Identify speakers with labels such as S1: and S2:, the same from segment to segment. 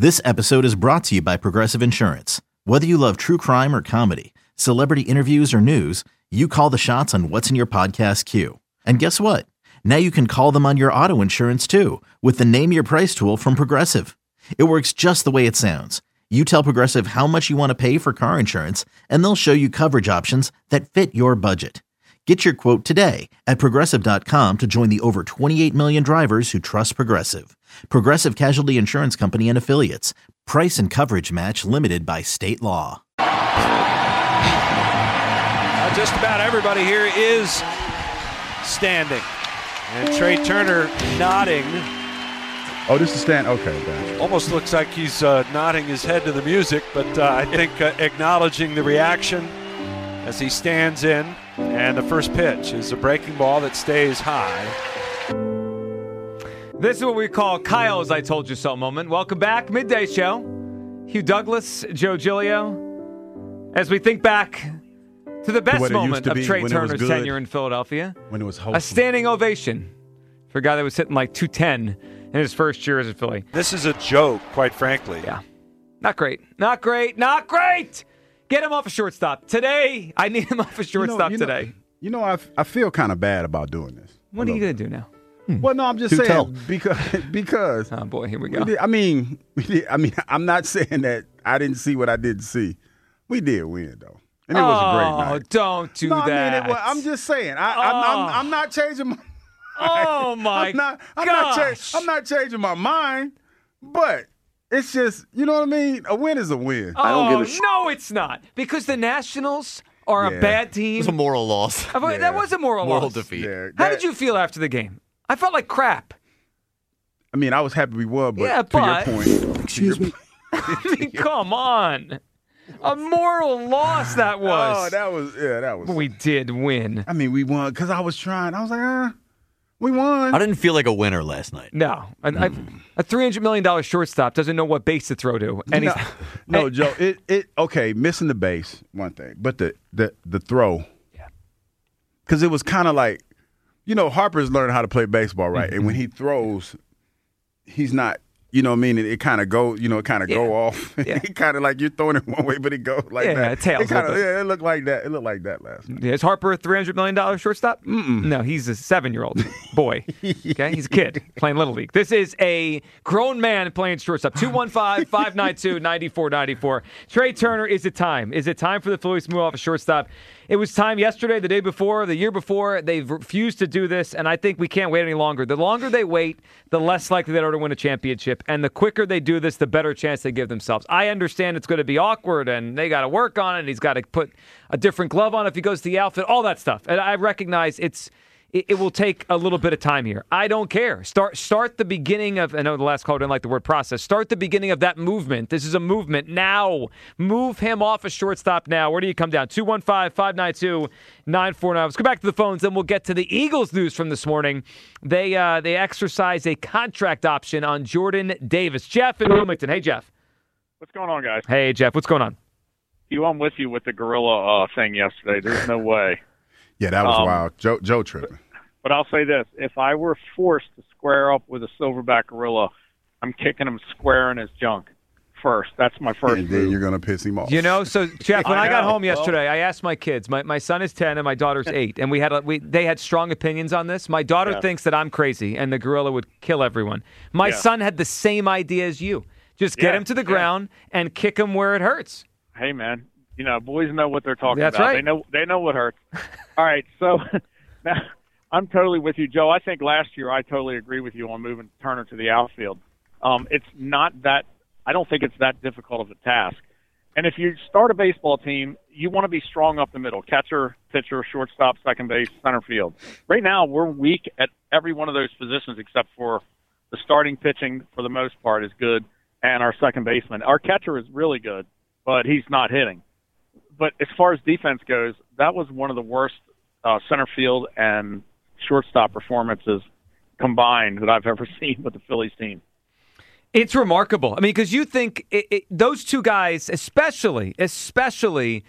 S1: This episode is brought to you by Progressive Insurance. Whether you love true crime or comedy, celebrity interviews or news, you call the shots on what's in your podcast queue. And guess what? Now you can call them on your auto insurance too with the Name Your Price tool from Progressive. It works just the way it sounds. You tell Progressive how much you want to pay for car insurance, and they'll show you coverage options that fit your budget. Get your quote today at Progressive.com to join the over 28 million drivers who trust Progressive. Progressive Casualty Insurance Company and Affiliates. Price and coverage match limited by state law.
S2: Just about everybody here is standing. And Trey Turner nodding.
S3: Oh, this is stand. Okay, gotcha.
S2: Almost looks like he's nodding his head to the music, but I think acknowledging the reaction as he stands in. And the first pitch is a breaking ball that stays high.
S4: This is what we call Kyle's I Told You So moment. Welcome back, Midday Show. Hugh Douglas, Joe Giglio. As we think back to the best moment of Trey Turner's tenure in Philadelphia.
S3: When it was wholesome.
S4: A standing ovation for a guy that was hitting like 210 in his first year as a Philly.
S2: This is a joke, quite frankly.
S4: Yeah. Not great. Not great. Not great. Get him off a shortstop. Today, I need him off a shortstop today.
S3: I feel kind of bad about doing this.
S4: What are you going to do now?
S3: Well, no, I'm just saying because
S4: oh boy, here we go.
S3: I'm not saying that I didn't see what I didn't see. We did win though, and it was a great night.
S4: Oh, don't do that.
S3: I'm just saying. I'm not changing my.
S4: Oh my gosh!
S3: I'm not changing my mind, but it's just you know what I mean. A win is a win.
S4: Oh, I don't give a no, it's not because the Nationals are a bad team.
S5: It was a moral loss.
S4: That was a moral loss.
S5: Defeat.
S3: Yeah,
S4: How did you feel after the game? I felt like crap.
S3: I mean, I was happy we won, but to your point.
S4: Excuse me. I mean, come on. A moral loss that was.
S3: Oh, that was.
S4: We did win.
S3: I mean, we won because I was trying. I was like, we won.
S5: I didn't feel like a winner last night.
S4: No. A $300 million shortstop doesn't know what base to throw to. And
S3: no, Joe, okay, missing the base, one thing. But the throw. Yeah. Because it was kind of like, Harper's learning how to play baseball, right? Mm-hmm. And when he throws, he's not, you know what I mean? It kind of go, go off. Yeah. It kind of like you're throwing it one way, but it goes like that.
S4: Yeah, it tails.
S3: It looked like that. It looked like that last night.
S4: Yeah, is Harper a $300 million shortstop?
S3: Mm-mm.
S4: No, he's a 7-year-old boy. Okay, he's a kid playing Little League. This is a grown man playing shortstop. 215-592-9494. Trey Turner, is it time? Is it time for the Phillies to move off a shortstop? It was time yesterday, the day before, the year before. They've refused to do this, and I think we can't wait any longer. The longer they wait, the less likely they are to win a championship. And the quicker they do this, the better chance they give themselves. I understand it's going to be awkward, and they got to work on it, and he's got to put a different glove on if he goes to the outfield, all that stuff. And I recognize it will take a little bit of time here. I don't care. Start the beginning of, I know the last caller didn't like the word process. Start the beginning of that movement. This is a movement now. Move him off a shortstop now. Where do you come down? 215-592-9494. Let's go back to the phones, then we'll get to the Eagles news from this morning. They exercise a contract option on Jordan Davis. Jeff in Wilmington. Hey, Jeff.
S6: What's going on, guys?
S4: Hey, Jeff. What's going on?
S6: I'm with you with the gorilla thing yesterday. There's no way.
S3: Yeah, that was wild. Joe tripping.
S6: But I'll say this. If I were forced to square up with a silverback gorilla, I'm kicking him square in his junk first. That's my first
S3: And then
S6: move.
S3: you're going to piss him off.
S4: So, Jeff, when I got home yesterday, I asked my kids. My son is 10 and my daughter's 8. And they had strong opinions on this. My daughter thinks that I'm crazy and the gorilla would kill everyone. My son had the same idea as you. Just get him to the ground and kick him where it hurts.
S6: Hey, man. Boys know what they're talking
S4: That's
S6: about.
S4: Right.
S6: They know what hurts. All right, so now I'm totally with you, Joe. I think last year I totally agree with you on moving Turner to the outfield. It's not that – I don't think it's that difficult of a task. And if you start a baseball team, you want to be strong up the middle, catcher, pitcher, shortstop, second base, center field. Right now we're weak at every one of those positions except for the starting pitching for the most part is good, and our second baseman. Our catcher is really good, but he's not hitting. But as far as defense goes, that was one of the worst center field and shortstop performances combined that I've ever seen with the Phillies team.
S4: It's remarkable. I mean, because you think those two guys, especially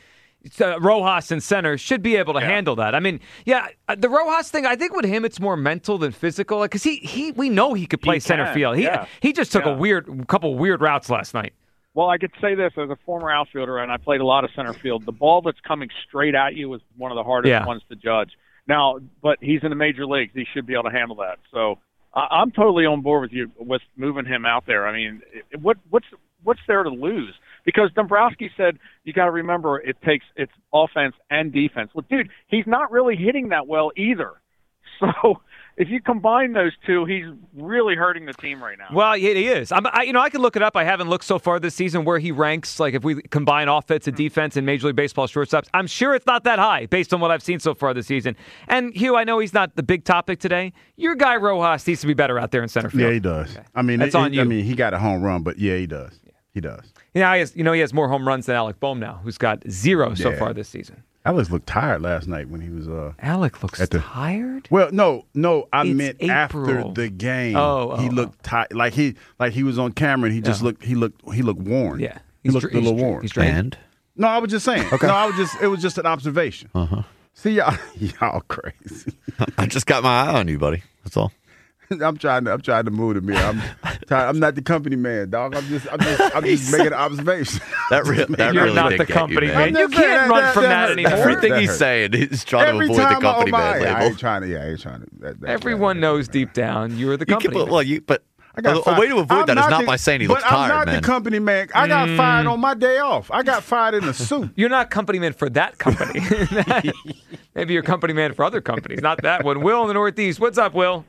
S4: Rojas in center should be able to handle that. I mean, the Rojas thing, I think with him it's more mental than physical, because we know he could play center field. He just took a couple weird routes last night.
S6: Well, I could say this as a former outfielder, and I played a lot of center field. The ball that's coming straight at you is one of the hardest ones to judge. Now, but he's in the major leagues. He should be able to handle that. So I'm totally on board with you with moving him out there. I mean, what's there to lose? Because Dombrowski said you got to remember it's offense and defense. Well, dude, he's not really hitting that well either. So if you combine those two, he's really hurting the team right now.
S4: Well, he is. I can look it up. I haven't looked so far this season where he ranks. Like if we combine offense and defense in Major League Baseball shortstops, I'm sure it's not that high based on what I've seen so far this season. And Hugh, I know he's not the big topic today. Your guy Rojas needs to be better out there in center field.
S3: Yeah, he does.
S4: Okay.
S3: I mean,
S4: that's on you.
S3: I mean, he got a home run, but yeah, he does. He does.
S4: Yeah, he has more home runs than Alec Boehm now, who's got 0 so far this season.
S3: Alex looked tired last night when he was.
S4: Alec looks tired.
S3: Well, no, I meant
S4: April.
S3: after the game.
S4: He
S3: looked tired, like he was on camera, and he just looked worn.
S4: Yeah,
S3: he looked a little worn.
S4: He's drained.
S3: No, I was just saying. Okay. No, it was just an observation. See, y'all crazy.
S5: I just got my eye on you, buddy. That's all.
S3: I'm trying to move the mirror. I'm not the company man, dog. I'm just making an observation.
S5: That
S4: You're
S5: really
S4: not
S5: did
S4: the
S5: get
S4: company
S5: you,
S4: man. You can't run from that anymore.
S5: Everything he's saying is trying to avoid the company man label.
S3: I ain't trying to.
S4: Everyone knows deep down you're the company man.
S5: But a way to avoid that is not by saying he looks tired,
S3: man. But I'm not the company man. I got fired on my day off. I got fired in a suit.
S4: You're not company man for that company. Maybe you're company man for other companies, not that one. Will in the Northeast. What's up, Will?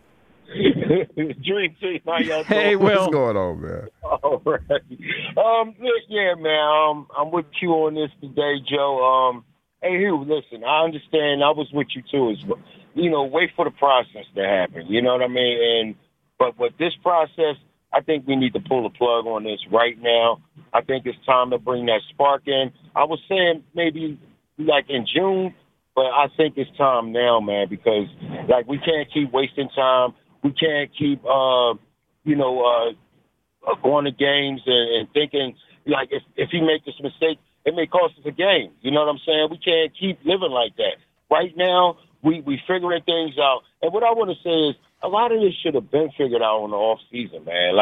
S7: Dream team, how y'all doing?
S4: Hey, Will.
S3: What's going on, man?
S7: All right. Yeah, man. I'm with you on this today, Joe. Hey, Hugh, listen. I understand. I was with you too. Wait for the process to happen. You know what I mean? But with this process, I think we need to pull the plug on this right now. I think it's time to bring that spark in. I was saying maybe like in June, but I think it's time now, man, because like we can't keep wasting time. We can't keep, going to games and thinking, like, if he makes this mistake, it may cost us a game. You know what I'm saying? We can't keep living like that. Right now, we figuring things out. And what I want to say is a lot of this should have been figured out in the off season, man.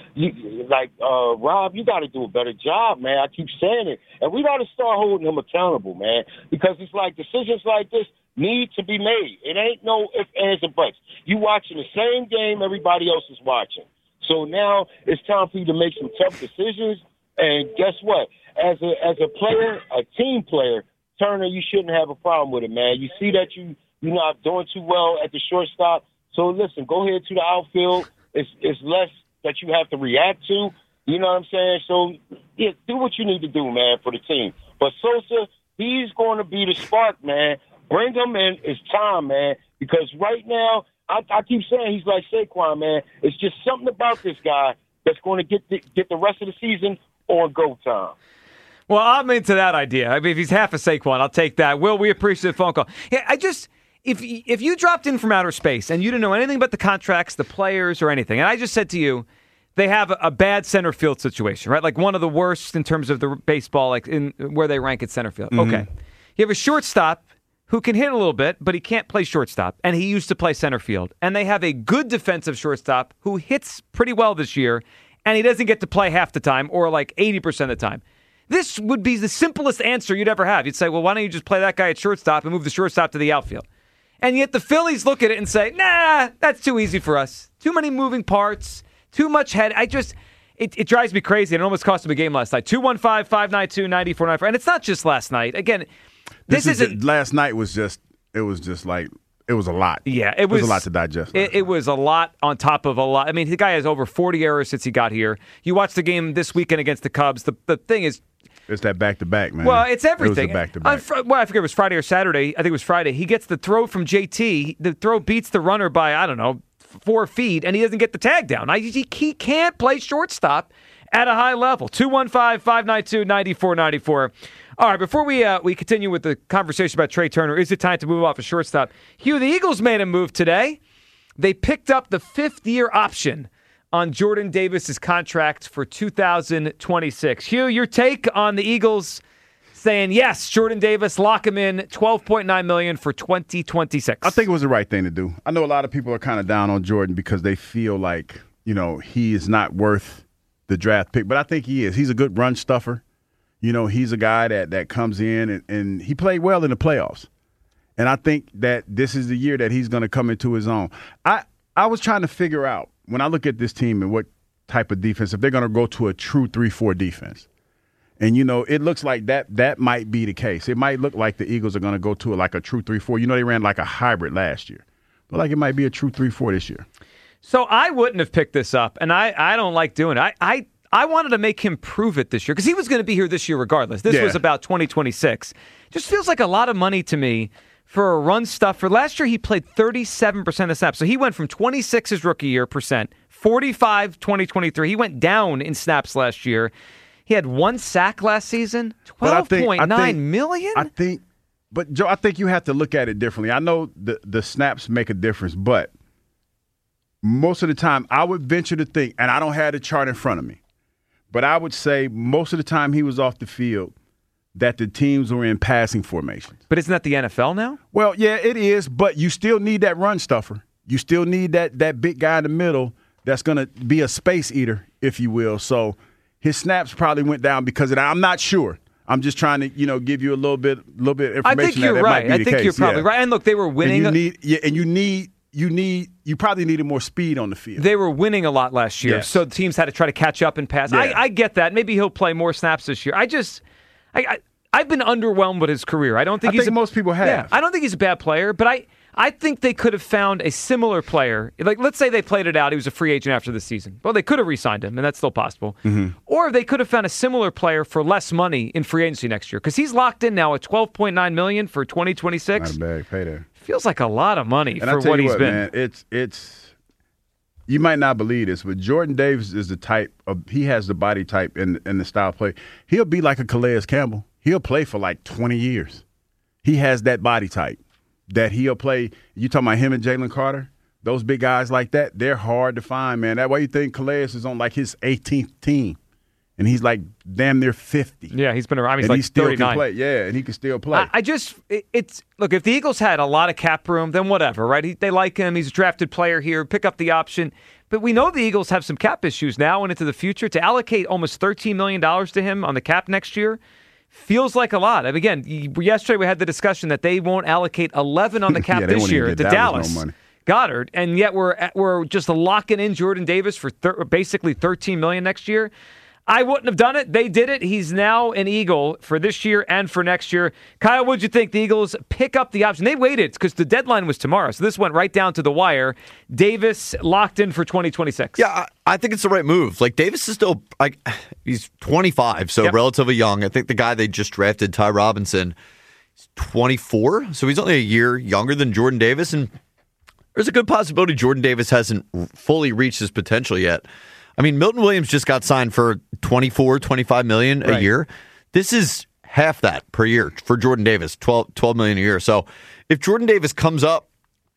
S7: Rob, you got to do a better job, man. I keep saying it. And we got to start holding him accountable, man, because it's like decisions like this need to be made. It ain't no ifs, ands, or buts. You watching the same game everybody else is watching. So now it's time for you to make some tough decisions. And guess what? As a player, a team player, Turner, you shouldn't have a problem with it, man. You see that you're not doing too well at the shortstop. So listen, go ahead to the outfield. It's less that you have to react to. You know what I'm saying? So yeah, do what you need to do, man, for the team. But Sosa, he's going to be the spark, man. Bring him in. It's time, man. Because right now, I keep saying he's like Saquon, man. It's just something about this guy that's going to get the rest of the season on go time.
S4: Well, I'm into that idea. I mean, if he's half a Saquon, I'll take that. Will, we appreciate the phone call. Yeah, if you dropped in from outer space and you didn't know anything about the contracts, the players, or anything, and I just said to you, they have a bad center field situation, right? Like one of the worst in terms of the baseball, like in where they rank at center field. Mm-hmm. Okay. You have a shortstop who can hit a little bit, but he can't play shortstop, and he used to play center field. And they have a good defensive shortstop who hits pretty well this year, and he doesn't get to play half the time or like 80% of the time. This would be the simplest answer you'd ever have. You'd say, well, why don't you just play that guy at shortstop and move the shortstop to the outfield? And yet the Phillies look at it and say, nah, that's too easy for us. Too many moving parts, too much head. It drives me crazy. It almost cost them a game last night. 215-592-9494. And it's not just last night. Again,
S3: last night was just a lot.
S4: Yeah, it was
S3: a lot to digest.
S4: It was a lot on top of a lot. I mean, the guy has over 40 errors since he got here. You watch the game this weekend against the Cubs. The thing is,
S3: it's that back-to-back, man.
S4: Well, it's everything.
S3: It was the back-to-back.
S4: I forget if it was Friday or Saturday. I think it was Friday. He gets the throw from JT. The throw beats the runner by, 4 feet, and he doesn't get the tag down. He can't play shortstop at a high level. 215-592-9494. All right, before we continue with the conversation about Trey Turner, is it time to move off a shortstop? Hugh, the Eagles made a move today. They picked up the 5th-year option on Jordan Davis's contract for 2026. Hugh, your take on the Eagles saying, yes, Jordan Davis, lock him in, $12.9 million for 2026.
S3: I think it was the right thing to do. I know a lot of people are kind of down on Jordan because they feel like, he is not worth the draft pick. But I think he is. He's a good run stuffer. He's a guy that comes in and he played well in the playoffs. And I think that this is the year that he's going to come into his own. I was trying to figure out, when I look at this team and what type of defense, if they're going to go to a true 3-4 defense. And, it looks like that might be the case. It might look like the Eagles are going to go to a true 3-4. They ran like a hybrid last year. But it might be a true 3-4 this year.
S4: So I wouldn't have picked this up, and I don't like doing it. I wanted to make him prove it this year because he was going to be here this year regardless. This was about 2026. Just feels like a lot of money to me for a run stuffer. Last year he played 37% of snaps. So he went from 26 his rookie year percent, 45 2023. He went down in snaps last year. He had 1 sack last season, $12.9 million.
S3: But Joe, I think you have to look at it differently. I know the snaps make a difference, but most of the time I would venture to think, and I don't have the chart in front of me, but I would say most of the time he was off the field that the teams were in passing formations.
S4: But isn't that the NFL now?
S3: Well, yeah, it is, but you still need that run stuffer. You still need that big guy in the middle that's going to be a space eater, if you will. So his snaps probably went down because of that. I'm not sure. I'm just trying to, give you a little bit of information.
S4: I think you're right. I think you're probably right. And look, they were winning.
S3: You probably needed more speed on the field.
S4: They were winning a lot last year, so teams had to try to catch up and pass. Yeah. I get that. Maybe he'll play more snaps this year. I've been underwhelmed with his career. I think
S3: most people have.
S4: Yeah, I don't think he's a bad player, but I think they could have found a similar player. Like, let's say they played it out. He was a free agent after the season. Well, they could have re-signed him, and that's still possible. Mm-hmm. Or they could have found a similar player for less money in free agency next year because he's locked in now at $12.9 million for 2026.
S3: Not a bad payday.
S4: Feels like a lot of money for what he's been.
S3: Man, it's you might not believe this, but Jordan Davis is the type of he has the body type and the style of play. He'll be like a Calais Campbell. He'll play for 20 years. He has that body type that he'll play. You talking about him and Jalen Carter? Those big guys like that, they're hard to find, man. That's why you think Calais is on his 18th team. And he's damn near 50.
S4: Yeah, he's been around. He's
S3: and he still
S4: 39.
S3: Can play. Yeah, and he can still play.
S4: Look, if the Eagles had a lot of cap room, then whatever, right? They like him. He's a drafted player here. Pick up the option. But we know the Eagles have some cap issues now and into the future. To allocate almost $13 million to him on the cap next year feels like a lot. I mean, again, yesterday we had the discussion that they won't allocate 11 on the cap this year to Dallas. No money. Goddard, and yet we're just locking in Jordan Davis for basically $13 million next year. I wouldn't have done it. They did it. He's now an Eagle for this year and for next year. Kyle, what'd you think? The Eagles pick up the option. They waited because the deadline was tomorrow, so this went right down to the wire. Davis locked in for 2026.
S5: Yeah, I think it's the right move. Davis is still he's 25, so relatively young. I think the guy they just drafted, Ty Robinson, is 24, so he's only a year younger than Jordan Davis, and there's a good possibility Jordan Davis hasn't fully reached his potential yet. I mean, Milton Williams just got signed for $25 million a year. This is half that per year for Jordan Davis, $12 million a year. So if Jordan Davis comes up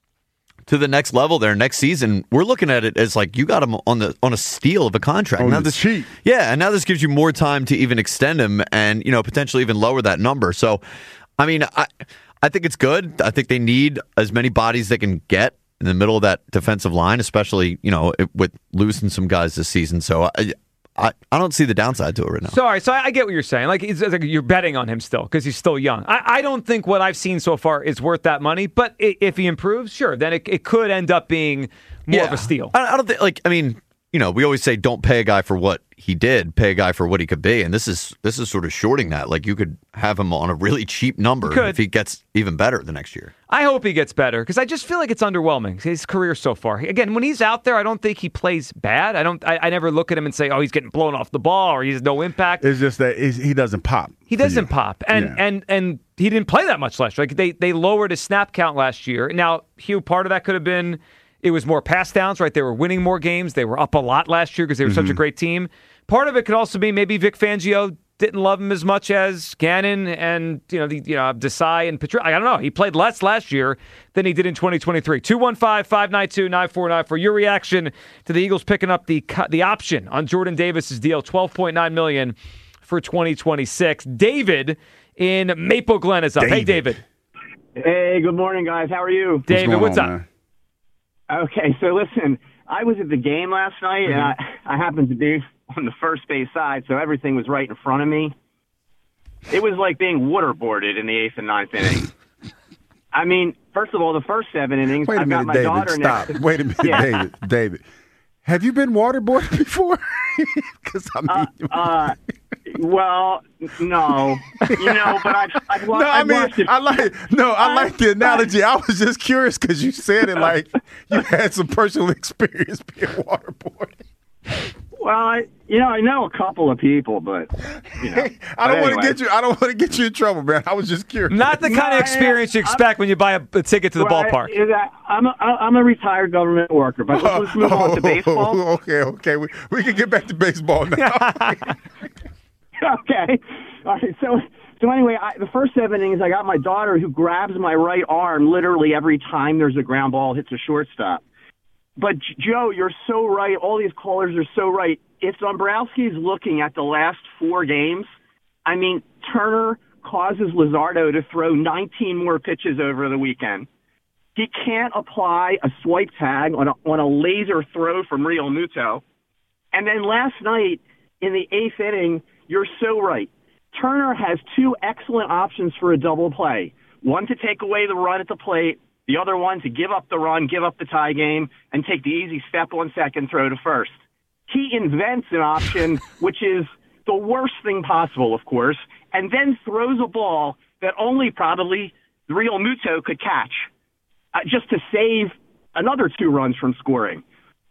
S5: to the next level there next season, we're looking at it as you got him on a steal of a contract.
S3: On the cheap.
S5: Yeah, and now this gives you more time to even extend him and potentially even lower that number. So, I mean, I think it's good. I think they need as many bodies they can get in the middle of that defensive line, especially, with losing some guys this season. So I don't see the downside to it right now.
S4: Sorry, so I get what you're saying. You're betting on him still because he's still young. I don't think what I've seen so far is worth that money, but if he improves, sure, then it could end up being more of a steal.
S5: I don't think, we always say don't pay a guy for what he did, pay a guy for what he could be, and this is sort of shorting that. You could have him on a really cheap number if he gets even better the next year.
S4: I hope he gets better because I just feel like it's underwhelming, his career so far. Again, when he's out there, I don't think he plays bad. I never look at him and say, oh, he's getting blown off the ball or he has no impact.
S3: It's just that he doesn't pop.
S4: He doesn't pop, and he didn't play that much last year. They lowered his snap count last year. Now, Hugh, part of that could have been it was more pass downs, right? They were winning more games. They were up a lot last year because they were such a great team. Part of it could also be maybe Vic Fangio didn't love him as much as Gannon and Desai and Patricia. I don't know. He played less last year than he did in 2023. 215-592-9494. Your reaction to the Eagles picking up the option on Jordan Davis's deal, $12.9 million for 2026. David in Maple Glen is up. Hey, David.
S8: Hey, good morning, guys. How are you?
S4: David, what's up?
S3: Man?
S8: Okay, so listen, I was at the game last night, and I happened to be on the first base side, so everything was right in front of me. It was like being waterboarded in the 8th and 9th inning. I mean, first of all, the first 7 innings,
S3: Wait a
S8: I've got
S3: minute,
S8: my
S3: David.
S8: daughter
S3: Stop.
S8: next.
S3: Wait a minute,
S8: Yeah.
S3: David. Have you been waterboarded before? Because
S8: Well, no, but I've
S3: no, I
S8: watched it.
S3: I like the analogy. I was just curious because you said it like you had some personal experience being waterboarded.
S8: Well, I know a couple of people, but
S3: I don't want to get you in trouble, man. I was just curious.
S4: Not the kind of experience you expect when you buy a ticket to the ballpark.
S8: I'm a retired government worker, but let's move on to baseball.
S3: Okay. We can get back to baseball now.
S8: Okay. All right. So anyway, the first 7 innings, I got my daughter who grabs my right arm literally every time there's a ground ball hits a shortstop. But, Joe, you're so right. All these callers are so right. If Dombrowski's looking at the last 4 games, I mean, Turner causes Luzardo to throw 19 more pitches over the weekend. He can't apply a swipe tag on a laser throw from Real Muto. And then last night in the 8th inning, you're so right. Turner has 2 excellent options for a double play. One to take away the run at the plate, the other one to give up the run, give up the tie game, and take the easy step on second, throw to first. He invents an option, which is the worst thing possible, of course, and then throws a ball that only probably the Real Muto could catch, just to save another 2 runs from scoring.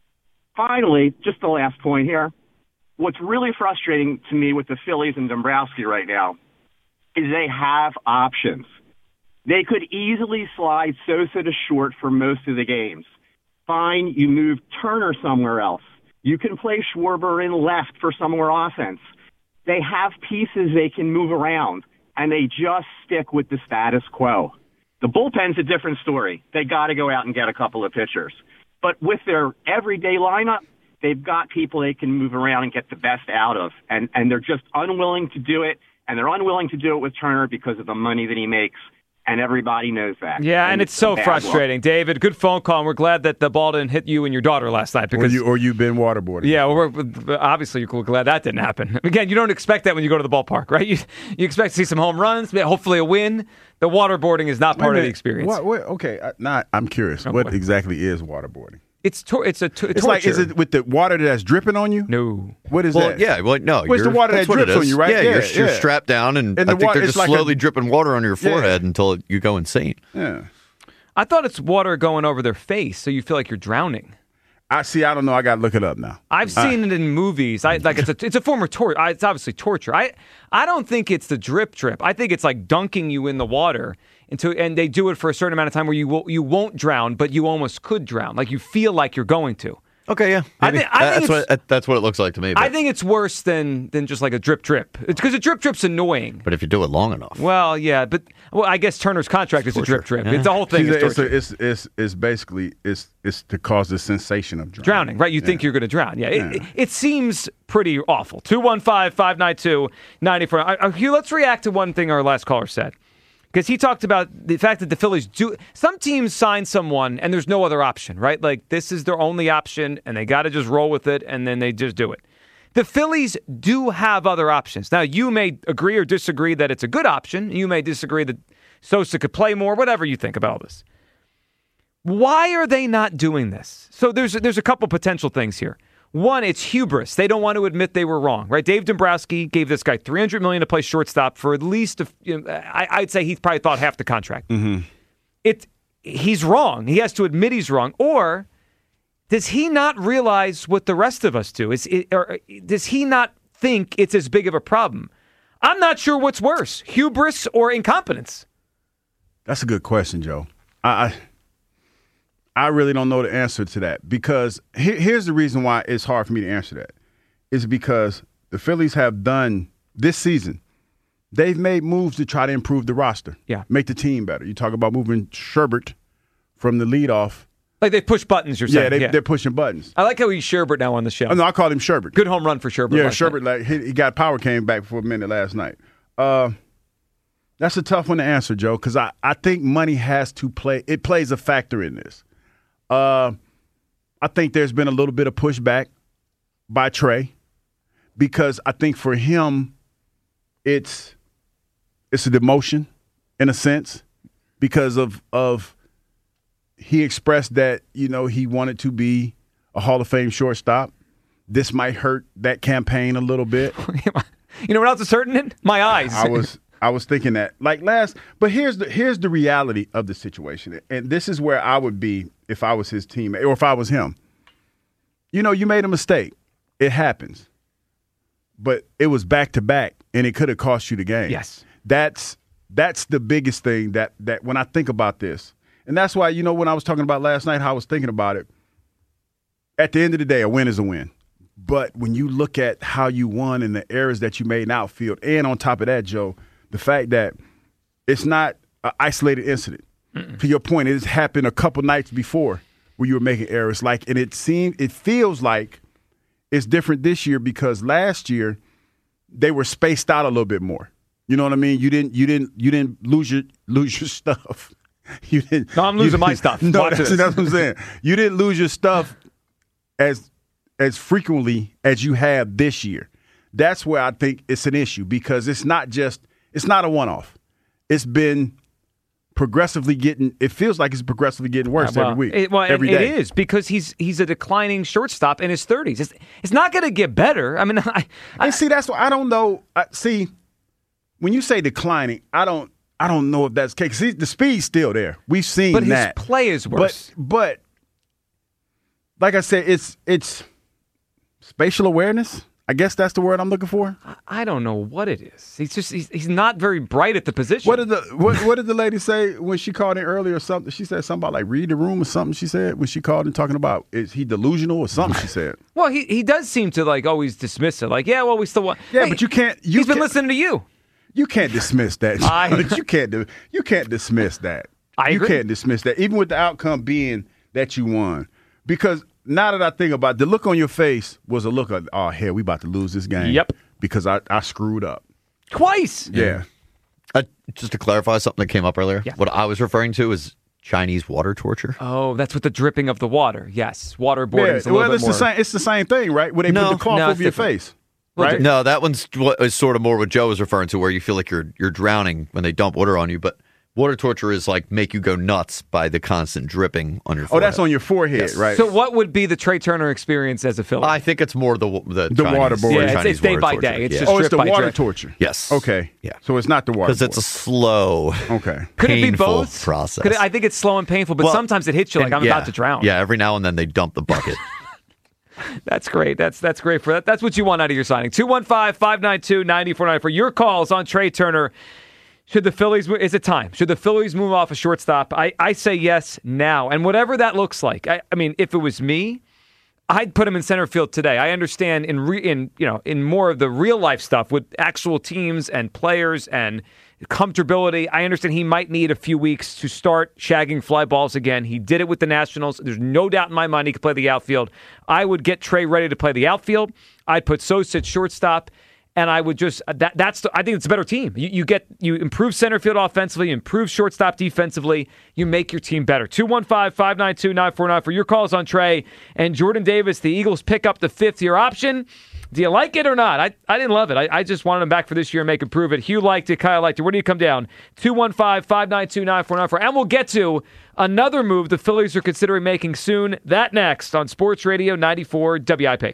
S8: Finally, just the last point here. What's really frustrating to me with the Phillies and Dombrowski right now is they have options. They could easily slide Sosa to short for most of the games. Fine, you move Turner somewhere else. You can play Schwarber in left for some more offense. They have pieces they can move around, and they just stick with the status quo. The bullpen's a different story. They got to go out and get a couple of pitchers. But with their everyday lineup, they've got people they can move around and get the best out of, and they're just unwilling to do it, and they're unwilling to do it with Turner because of the money that he makes. And everybody knows that.
S4: Yeah, and it's so frustrating. David, good phone call. And we're glad that the ball didn't hit you and your daughter last night. Because,
S3: or you've been waterboarded.
S4: Yeah, well, obviously you're glad that didn't happen. Again, you don't expect that when you go to the ballpark, right? You expect to see some home runs, hopefully a win. The waterboarding is not part of the experience.
S3: Okay, I'm curious. What exactly is waterboarding?
S4: It's torture.
S3: Like, is it with the water that's dripping on you?
S4: No.
S3: What is that?
S5: Yeah, no.
S3: Where's the water that drips on you, right?
S5: Yeah, you're strapped down, and I think they're just slowly dripping water on your forehead until you go insane.
S3: Yeah.
S4: I thought it's water going over their face, so you feel like you're drowning.
S3: I don't know. I got to look it up now.
S4: I've seen it in movies. It's a form of torture. It's obviously torture. I don't think it's the drip. I think it's like dunking you in the water. And they do it for a certain amount of time where you won't drown, but you almost could drown. Like you feel like you're going to.
S5: Okay, yeah.
S4: I think
S5: that's what it looks like to me. But.
S4: I think it's worse than just like a drip. It's because a drip's annoying.
S5: But if you do it long enough.
S4: Well, yeah, but I guess Turner's contract is a drip. Yeah. It's the whole thing.
S3: It's basically to cause the sensation of
S4: drowning. Right? You think you're going to drown. Yeah. It seems pretty awful. 215-592-94. Hugh, let's react to one thing our last caller said. Because he talked about the fact that the Phillies do. Some teams sign someone and there's no other option, right? Like this is their only option and they got to just roll with it and then they just do it. The Phillies do have other options. Now, you may agree or disagree that it's a good option. You may disagree that Sosa could play more, whatever you think about all this. Why are they not doing this? So there's a couple potential things here. One, it's hubris. They don't want to admit they were wrong, right? Dave Dombrowski gave this guy $300 million to play shortstop for at least, I'd say he probably thought half the contract.
S3: Mm-hmm.
S4: He's wrong. He has to admit he's wrong. Or does he not realize what the rest of us do? Or does he not think it's as big of a problem? I'm not sure what's worse, hubris or incompetence.
S3: That's a good question, Joe. I really don't know the answer to that because here's the reason why it's hard for me to answer that. Is because the Phillies have done this season, they've made moves to try to improve the roster, make the team better. You talk about moving Sherbert from the leadoff.
S4: Like they push buttons, you're saying?
S3: Yeah, they're pushing buttons.
S4: I like how he's Sherbert now on the show.
S3: Oh, no, I call him Sherbert.
S4: Good home run for Sherbert.
S3: Yeah, Sherbert, he got power, came back for a minute last night. That's a tough one to answer, Joe, because I think money has to play. It plays a factor in this. I think there's been a little bit of pushback by Trey because I think for him it's a demotion in a sense because of he expressed that, he wanted to be a Hall of Fame shortstop. This might hurt that campaign a little bit.
S4: You know what else is hurting it? My eyes.
S3: I was thinking that but here's the reality of the situation. And this is where I would be if I was his teammate or if I was him. You made a mistake. It happens. But it was back to back and it could have cost you the game.
S4: Yes.
S3: That's the biggest thing that when I think about this. And that's why, when I was talking about last night, how I was thinking about it. At the end of the day, a win is a win. But when you look at how you won and the errors that you made in outfield, and on top of that, Joe, the fact that it's not an isolated incident. To your point, it has happened a couple nights before where you were making errors. And it feels like it's different this year because last year they were spaced out a little bit more. You know what I mean? You didn't lose your stuff. You didn't.
S4: No, I'm losing my stuff.
S3: No, that's what I'm saying. You didn't lose your stuff as frequently as you have this year. That's where I think it's an issue because it's not a one-off. It's been progressively getting – it feels like it's progressively getting worse every week, every day.
S4: It is because he's a declining shortstop in his 30s. It's not going to get better. I mean,
S3: and see, that's what I don't know. See, when you say declining, I don't know if that's the case. See, the speed's still there. We've seen
S4: but
S3: that.
S4: But his play is worse.
S3: But like I said, it's spatial awareness. I guess that's the word I'm looking for.
S4: I don't know what it is. He's not very bright at the position.
S3: What did the lady say when she called in earlier or something? She said something about like read the room or something. She said when she called in talking about is he delusional or something. She said.
S4: Well, he does seem to like always dismiss it. Like we still want.
S3: Yeah, hey, but you can't.
S4: He's been listening to you.
S3: You can't dismiss that. You can't dismiss that.
S4: I agree.
S3: You can't dismiss that, even with the outcome being that you won, because. Now that I think about it, the look on your face was a look of, oh, hell, we about to lose this game.
S4: Yep.
S3: Because I screwed up.
S4: Twice.
S3: Yeah.
S5: Just to clarify something that came up earlier,
S4: yeah.
S5: What I was referring to is Chinese water torture.
S4: Oh, that's with the dripping of the water. Yes. Waterboarding is a little bit more.
S3: It's the same thing, right? Where they put the cloth over your face. Right?
S5: No, that one's what is sort of more what Joe was referring to, where you feel like you're drowning when they dump water on you, but water torture is like make you go nuts by the constant dripping on your forehead.
S3: Oh, that's on your forehead, yes. Right?
S4: So what would be the Trey Turner experience as a Philly?
S5: I think it's more the
S3: waterboarding.
S4: Yeah, it's day by day. It's just
S3: it's the water
S4: drip.
S3: Torture.
S5: Yes.
S3: Okay.
S5: Yeah.
S3: So it's not the water.
S5: Because it's a slow,
S4: Could it be
S5: painful
S4: both?
S5: process.
S4: I think it's slow and painful, but sometimes it hits you like I'm about to drown.
S5: Yeah, every now and then they dump the bucket.
S4: That's great. That's great for that. That's what you want out of your signing. 215-592-9494 for your calls on Trey Turner. Should the Phillies, is it time? Should the Phillies move off a shortstop? I say yes now. And whatever that looks like, I mean, if it was me, I'd put him in center field today. I understand in more of the real life stuff with actual teams and players and comfortability. I understand he might need a few weeks to start shagging fly balls again. He did it with the Nationals. There's no doubt in my mind he could play the outfield. I would get Trey ready to play the outfield. I'd put Sosa at shortstop. And I would just I think it's a better team. You improve center field offensively, improve shortstop defensively. You make your team better. 215-592-9494 for your calls on Trey and Jordan Davis. The Eagles pick up the fifth-year option. Do you like it or not? I didn't love it. I just wanted him back for this year and make him prove it. Hugh liked it. Kyle liked it. Where do you come down? 215-592-9494. And we'll get to another move the Phillies are considering making soon. That next on Sports Radio 94 WIP.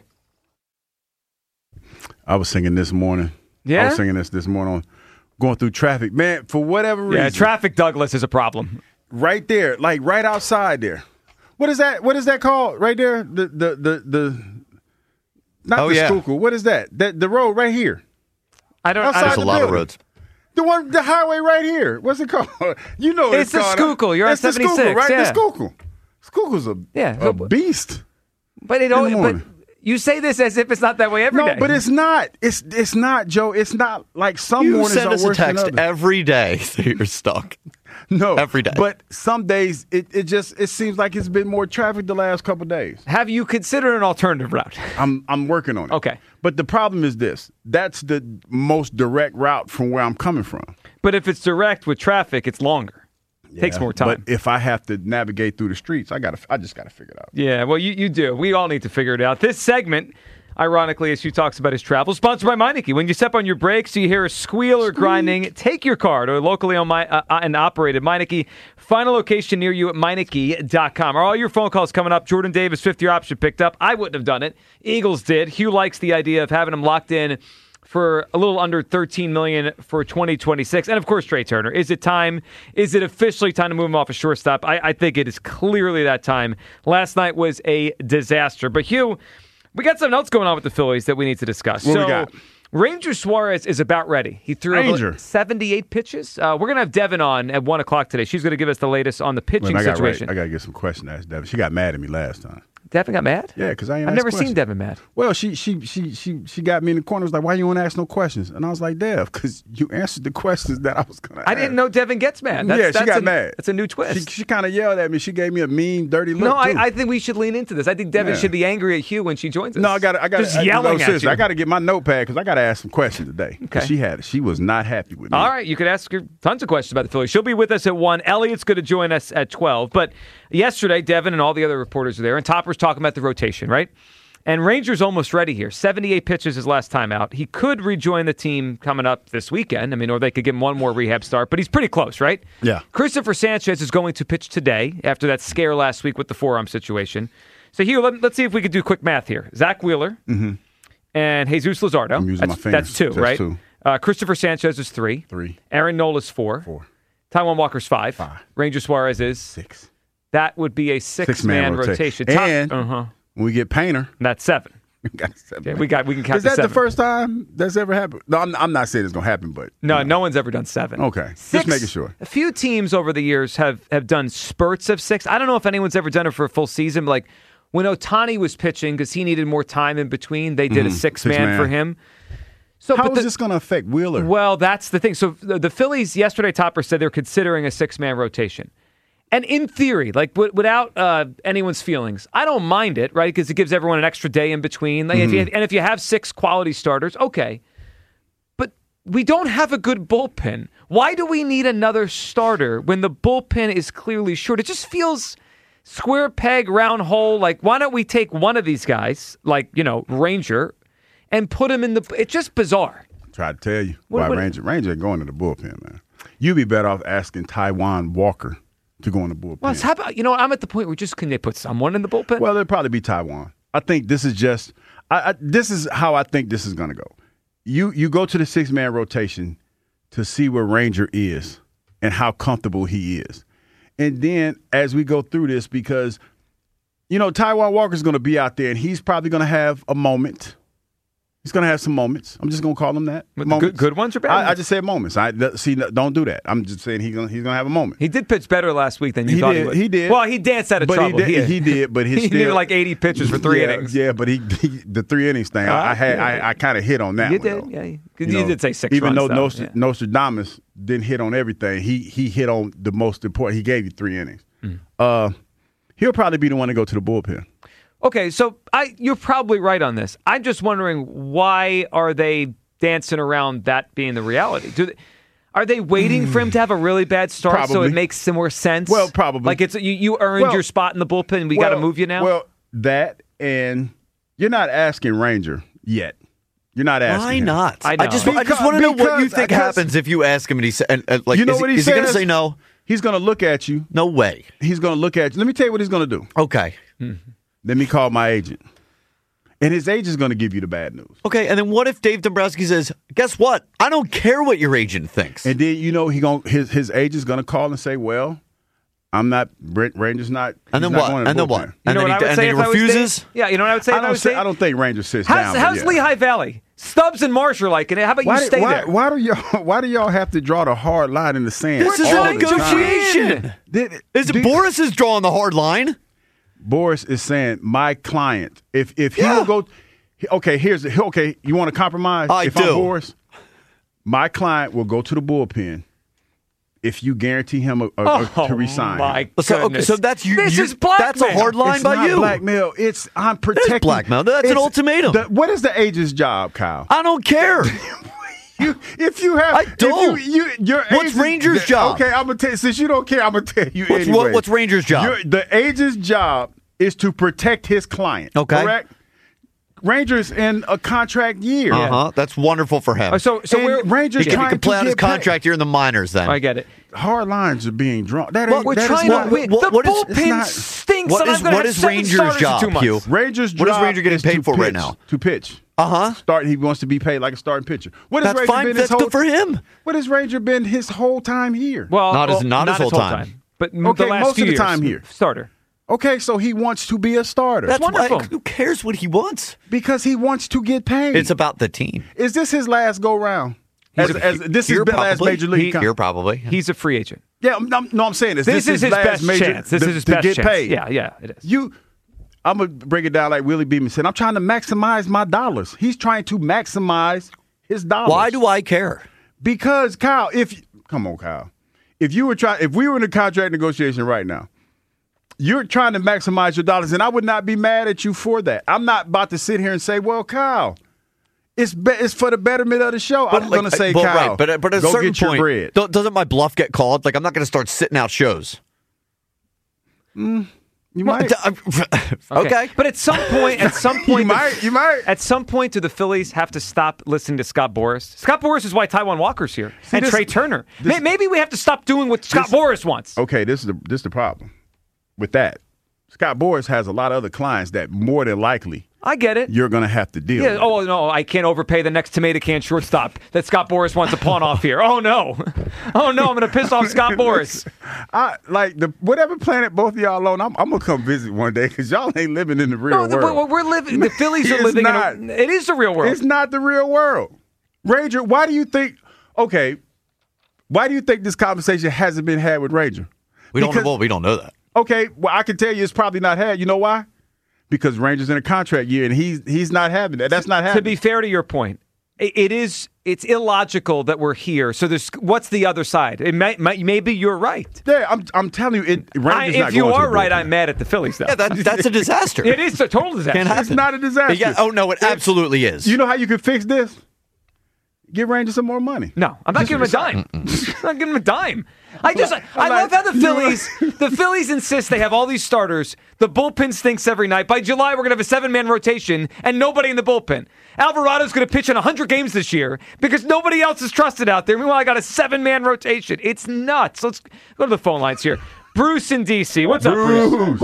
S3: I was singing this morning.
S4: Yeah?
S3: I was singing this morning going through traffic. Man, for whatever reason.
S4: Yeah, traffic, Douglas, is a problem.
S3: Right there, like right outside there. What is that? What is that called? Right there? The Schuylkill. What is that? The road right here.
S5: There's a lot of roads.
S3: The highway right here. What's it called? You know
S4: it's the Schuylkill. You're on 76.
S3: The Schuylkill, right?
S4: Yeah.
S3: The Schuylkill. Schuylkill's a beast.
S4: But you say this as if it's not that way every day.
S3: No, but it's not. It's not, Joe. It's not like some
S5: you
S3: mornings
S5: send
S3: are
S5: us
S3: worse
S5: a text
S3: than others.
S5: every day that you're stuck.
S3: No,
S5: every day.
S3: But some days it seems like it's been more traffic the last couple of days.
S4: Have you considered an alternative route?
S3: I'm working on it.
S4: Okay.
S3: But the problem is this. That's the most direct route from where I'm coming from.
S4: But if it's direct with traffic, it's longer. It takes more time.
S3: But if I have to navigate through the streets, I just got to figure it out.
S4: Yeah, well, you do. We all need to figure it out. This segment, ironically, as Hugh talks about his travel, sponsored by Meineke. When you step on your brakes, you hear a squeal or grinding, take your car to a locally owned and operated Meineke. Find a location near you at Meineke.com. Are all your phone calls coming up? Jordan Davis, fifth-year option picked up. I wouldn't have done it. Eagles did. Hugh likes the idea of having him locked in for a little under $13 million for 2026. And, of course, Trey Turner. Is it time? Is it officially time to move him off a shortstop? I think it is clearly that time. Last night was a disaster. But, Hugh, we got something else going on with the Phillies that we need to discuss.
S3: What we got?
S4: Ranger Suarez is about ready. He threw 78 pitches. We're going to have Devin on at 1 o'clock today. She's going to give us the latest on the pitching situation.
S3: I got to get some questions to ask Devin. She got mad at me last time.
S4: Devin got mad?
S3: Yeah, because I've
S4: never seen Devin mad.
S3: Well, she got me in the corner. Was like, "Why you want to ask no questions?" And I was like, "Dev, because you answered the questions that I was going to ask."
S4: I didn't know Devin gets mad.
S3: She got mad.
S4: That's a new twist.
S3: She kind of yelled at me. She gave me a mean, dirty look.
S4: No, I think we should lean into this. I think Devin should be angry at Hugh when she joins us.
S3: No, I got
S4: just yelling at you.
S3: I got to get my notepad because I got to ask some questions today.
S4: Okay.
S3: She was not happy with me.
S4: All right, you could ask her tons of questions about the Phillies. She'll be with us at 1. Elliot's going to join us at 12. But yesterday, Devin and all the other reporters were there, and Topper's talking about the rotation, right? And Ranger's almost ready here. 78 pitches his last time out. He could rejoin the team coming up this weekend. I mean, or they could give him one more rehab start, but he's pretty close, right?
S3: Yeah.
S4: Christopher Sanchez is going to pitch today after that scare last week with the forearm situation. So here, let's see if we could do quick math here. Zach Wheeler and Jesus Luzardo.
S3: I'm using my fingers.
S4: That's 2, right?
S3: 2.
S4: Christopher Sanchez is 3.
S3: 3.
S4: Aaron Nola is 4.
S3: 4.
S4: Taijuan Walker's 5.
S3: 5.
S4: Ranger Suarez is
S3: 6.
S4: That would be a six-man rotation.
S3: And when we get Painter,
S4: that's 7.
S3: We got 7.
S4: Yeah, we can count.
S3: Is that
S4: to 7.
S3: the first time that's ever happened? No, I'm not saying it's gonna happen, but
S4: no one's ever done 7.
S3: Okay,
S4: 6,
S3: just making sure.
S4: A few teams over the years have done spurts of 6. I don't know if anyone's ever done it for a full season. But like when Ohtani was pitching, because he needed more time in between, they did a 6-man for him. So
S3: how is this going to affect Wheeler?
S4: Well, that's the thing. So the Phillies yesterday, Topper said they're considering a 6-man rotation. And in theory, like without anyone's feelings, I don't mind it, right? Because it gives everyone an extra day in between. Like if you have 6 quality starters, okay. But we don't have a good bullpen. Why do we need another starter when the bullpen is clearly short? It just feels square peg, round hole. Like, why don't we take one of these guys, like, Ranger, and put him in the... It's just bizarre.
S3: Try to tell you why Ranger ain't going to the bullpen, man. You'd be better off asking Taijuan Walker to go in the bullpen.
S4: Well, how about, I'm at the point where can they put someone in the bullpen?
S3: Well, it'll probably be Taijuan. I think this is just, this is how I think this is going to go. You go to the 6-man rotation to see where Ranger is and how comfortable he is. And then as we go through this, because, Taijuan Walker's going to be out there and he's probably going to have a moment. He's going to have some moments. I'm just going to call them that.
S4: Good ones or bad ones?
S3: I just said moments. Don't do that. I'm just saying he's going to have a moment.
S4: He did pitch better last week than you thought he would.
S3: He did.
S4: Well, he danced out of trouble.
S3: He did, but he
S4: needed like 80 pitches for 3 innings.
S3: Yeah, but the 3 innings thing, I kind of hit on that.
S4: You
S3: did,
S4: yeah. Because you did say 6
S3: even
S4: runs.
S3: Even though Nostradamus didn't hit on everything, he hit on the most important. He gave you 3 innings. He'll probably be the one to go to the bullpen.
S4: Okay, so you're probably right on this. I'm just wondering, why are they dancing around that being the reality? Are they waiting for him to have a really bad start so it makes some more sense?
S3: Well, probably.
S4: Like you earned your spot in the bullpen and we got to move you now?
S3: Well, that, and you're not asking Ranger yet. You're not asking
S5: Why
S3: him.
S5: not?
S4: I know.
S5: I just want to know what you think happens if you ask him and he says, like,
S3: you know what he
S5: is
S3: says?
S5: he going to say no?
S3: He's going to look at you.
S5: No way.
S3: He's going to look at you. Let me tell you what he's going to do.
S5: Okay.
S3: Let me call my agent. And his agent's going to give you the bad news.
S5: Okay, and then what if Dave Dombrowski says, guess what? I don't care what your agent thinks.
S3: And then, his agent's going to call and say, well, I'm not, Ranger's not.
S5: And then what? And then what?
S4: And then he
S5: refuses?
S4: Yeah, you know what I would say?
S3: I don't think Ranger sits down.
S4: How's Lehigh Valley? Stubbs and Marsh are liking it. How about you stay there?
S3: Why do y'all have to draw the hard line in the sand?
S5: This is a negotiation. Boris is drawing the hard line.
S3: Boris is saying, my client, if he will go, you want to compromise?
S5: I do.
S3: I'm Boris, my client will go to the bullpen if you guarantee him to resign.
S4: My
S5: So
S4: goodness.
S5: that's you.
S4: This is
S5: That's a
S4: blackmail.
S5: hard line
S3: It's
S5: by
S3: not
S5: you.
S3: blackmail. I'm protecting.
S5: It's blackmail. That's an
S3: It's-
S5: ultimatum.
S3: What is the agent's job, Kyle?
S5: I don't care.
S3: If you have,
S5: I don't.
S3: Your
S5: What's
S3: agent-
S5: Ranger's job?
S3: Okay, I'm gonna tell you. Since you don't care, I'm gonna tell you anyway.
S5: What's Ranger's job?
S3: The agent's job is to protect his client.
S5: Okay.
S3: Correct. Ranger's in a contract year.
S5: That's wonderful for him.
S4: So
S3: And
S4: we're
S3: Rangers
S5: he
S3: trying
S5: can play
S3: to
S5: out his
S3: get paid.
S5: contract here in the minors. Then
S4: I get it.
S3: Hard lines are being drawn. That
S4: But
S3: ain't.
S4: we're
S3: that is
S4: trying
S3: not-
S4: to win.
S5: what
S4: The
S5: is-
S3: it's
S4: bullpen
S3: not-
S4: stinks.
S5: What
S4: and I'm
S5: is-
S4: gonna
S5: what
S4: have
S5: is
S4: 7
S5: Ranger's
S4: starters in
S5: job,
S4: 2 months.
S5: Q?
S3: Ranger's
S5: What is
S3: job
S5: Ranger getting
S3: is
S5: paid
S3: to
S5: for right
S3: pitch,
S5: now?
S3: To pitch.
S5: Uh-huh.
S3: He wants to be paid like a starting pitcher. What has
S5: That's
S3: Ranger
S5: fine.
S3: been
S5: That's
S3: his whole,
S5: good for him.
S3: What has Ranger been his whole time here?
S4: Well,
S5: Not his whole time.
S4: But
S3: Okay,
S4: the last
S3: most
S4: few
S3: of the
S4: years,
S3: time here.
S4: starter.
S3: Okay, so he wants to be a starter
S5: That's
S4: wonderful.
S5: Who cares what he wants?
S3: because he wants to get paid.
S5: It's about the team.
S3: Is this his last go round? As this
S5: Here
S3: is the last
S5: probably.
S3: major league.
S5: Here probably.
S4: He's a free agent.
S3: Yeah, I'm saying is
S4: This is his
S3: last
S4: best
S3: major
S4: chance. This is his
S3: to
S4: best
S3: get
S4: chance.
S3: paid.
S4: Yeah, it is.
S3: I'm gonna break it down like Willie Beeman said. I'm trying to maximize my dollars. He's trying to maximize his dollars.
S5: Why do I care?
S3: Because Kyle, come on, Kyle, if we were in a contract negotiation right now, you're trying to maximize your dollars, and I would not be mad at you for that. I'm not about to sit here and say, "Well, Kyle, it's for the betterment of the show." I'm going to say, Kyle,
S5: right, but at a
S3: go
S5: certain
S3: get your
S5: point,
S3: bread.
S5: doesn't my bluff get called? Like I'm not going to start sitting out shows.
S3: You might.
S5: Okay.
S4: But at some point,
S3: You might.
S4: At some point, do the Phillies have to stop listening to Scott Boras? Scott Boras is why Taijuan Walker's here and
S3: this-
S4: Trey Turner. Maybe we have to stop doing what Scott Boras wants.
S3: Okay, this is the problem with that. Scott Boras has a lot of other clients that more than likely
S4: I get it.
S3: you're going to have to deal
S4: Yeah.
S3: with.
S4: Oh no, I can't overpay the next tomato can shortstop that Scott Boras wants to pawn off here. Oh no, I'm going to piss off Scott Boras.
S3: I like whatever planet both of y'all on. I'm gonna come visit one day because y'all ain't living in the real world.
S4: We're living. The Phillies are
S3: It's
S4: living
S3: not.
S4: it is the real world.
S3: It's not the real world. Ranger, why do you think? Okay, why do you think this conversation hasn't been had with Ranger?
S5: We don't know that.
S3: Okay, well I can tell you it's probably not had. You know why? Because Ranger's in a contract year and he's not having that. That's not happening.
S4: To be fair to your point, it's illogical that we're here. So what's the other side? Maybe you're right.
S3: Yeah, I'm telling you, Ranger's not
S4: If
S3: going
S4: you
S3: to
S4: are
S3: the
S4: right,
S3: bullpen.
S4: I'm mad at the Phillies. Though.
S5: Yeah, that's a disaster.
S4: It is a total disaster.
S5: Can't happen.
S3: It's not a disaster.
S5: Yeah, oh no, it absolutely is.
S3: You know how you can fix this? Give Ranger some more money.
S4: No, I'm not giving him a dime. I'm not giving him a dime. I love how the Phillies insist they have all these starters. The bullpen stinks every night. By July, we're going to have a 7-man rotation and nobody in the bullpen. Alvarado's going to pitch in 100 games this year because nobody else is trusted out there. Meanwhile, I got a 7-man rotation. It's nuts. Let's go to the phone lines here. Bruce in D.C. What's up, Bruce?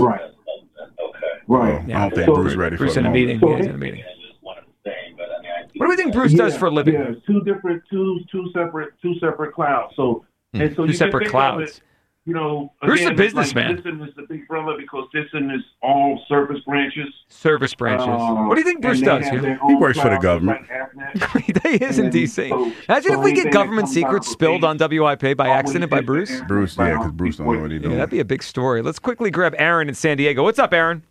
S9: Right.
S3: I don't think Bruce ready for
S4: Bruce
S3: it.
S4: in a meeting. Yeah, he's in a meeting. What do we think Bruce does for a living?
S9: Yeah, two separate clouds. So and so
S4: Two
S9: you
S4: separate
S9: can think
S4: clouds.
S9: Of it, you know,
S4: Bruce is a
S9: again,
S4: businessman.
S9: Like, Disson is the big brother because Disson is all service branches.
S4: Service branches. What do you think Bruce
S9: and they
S4: does?
S9: have
S4: Yeah?
S9: their
S3: He
S9: own
S3: works for the
S9: clouds,
S3: government.
S9: like AFNet.
S4: He is in
S9: And
S4: D.C.
S9: so-
S4: Imagine
S9: so
S4: if we
S9: anything
S4: get
S9: that
S4: government
S9: comes
S4: secrets
S9: out of
S4: spilled on
S9: the
S4: WIP by accident by
S9: always
S4: Bruce.
S9: hits the
S3: Bruce, yeah, because Bruce don't know what he's
S4: Yeah,
S3: doing.
S4: that'd be a big story. Let's quickly grab Aaron in San Diego. What's up, Aaron?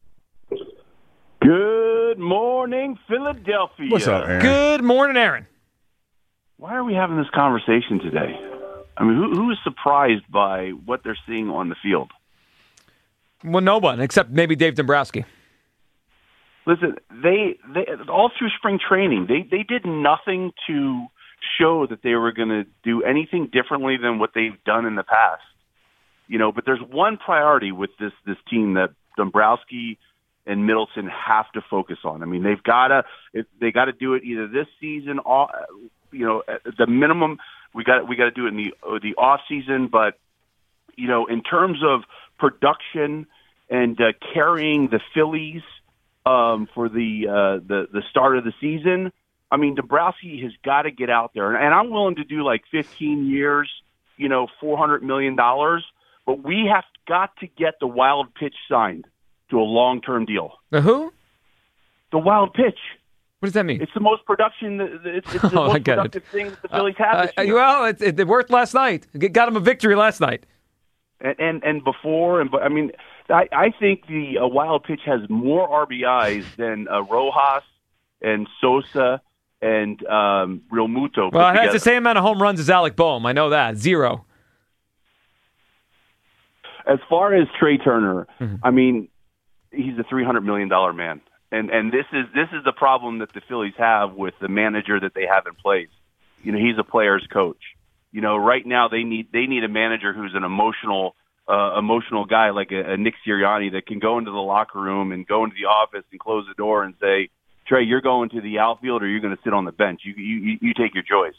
S10: Good morning, Philadelphia.
S3: What's up, Aaron?
S4: Good morning, Aaron.
S10: Why are we having this conversation today? I mean, who is surprised by what they're seeing on the field?
S4: Well, no one except maybe Dave Dombrowski.
S10: Listen, they all through spring training, they did nothing to show that they were going to do anything differently than what they've done in the past. You know, but there's one priority with this team that Dombrowski and Middleton have to focus on. I mean, they got to do it either this season, or, you know, at the minimum we got to do it in the off season. But you know, in terms of production and carrying the Phillies for the start of the season, I mean, Dombrowski has got to get out there, and I'm willing to do like 15 years, you know, $400 million. But we have got to get the Wild Pitch signed to a long-term deal.
S4: The who?
S10: The Wild Pitch.
S4: What does that mean?
S10: It's the most production. It's the
S4: Oh, I
S10: most
S4: get it.
S10: productive thing that the Phillies have this year.
S4: Well, it worked last night. It got him a victory last night.
S10: And before, I mean, I think the Wild Pitch has more RBIs than Rojas and Sosa and Real Muto.
S4: Well, it has the same amount of home runs as Alec Boehm. I know that. 0.
S10: As far as Trey Turner, I mean, he's a $300 million man. And this is the problem that the Phillies have with the manager that they have in place. You know, he's a player's coach. You know, right now they need a manager who's an emotional guy like a Nick Sirianni that can go into the locker room and go into the office and close the door and say, Trey, you're going to the outfield or you're going to sit on the bench. You take your choice.